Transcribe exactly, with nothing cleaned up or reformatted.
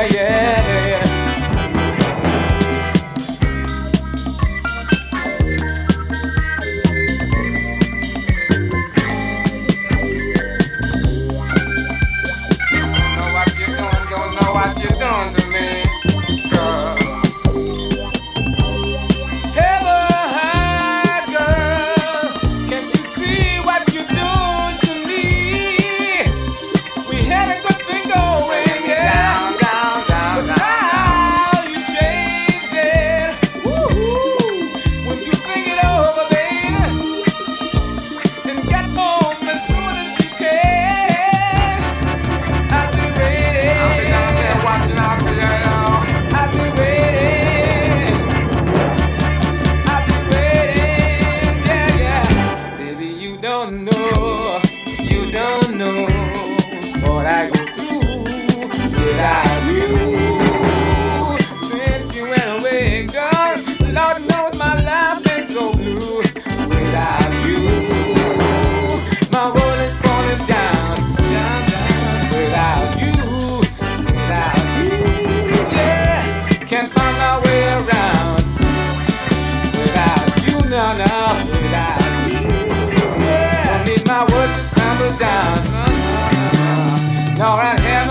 yeah, yeah. Don't know what you're doing, don't know what you're doing to me, girl. Ever, girl, can't you see what you're doing to me? We had a good thing going, yeah. Down, down, down, but now you changed it. Woo-hoo. Would you think it over, baby? And get home as soon as you can. I'll be waiting. I'll be down there watching out for you. I'll be waiting. I'll be waiting. Yeah, yeah. Baby, you don't know. You don't know what I go through without you. Since you went away, girl, Lord knows my life been so blue without you. My world is falling down, down, down without you, without you. Yeah, can't find my way around without you, no, no, without you. Yeah, I need my world to tumble down. No, no, no, no, right here.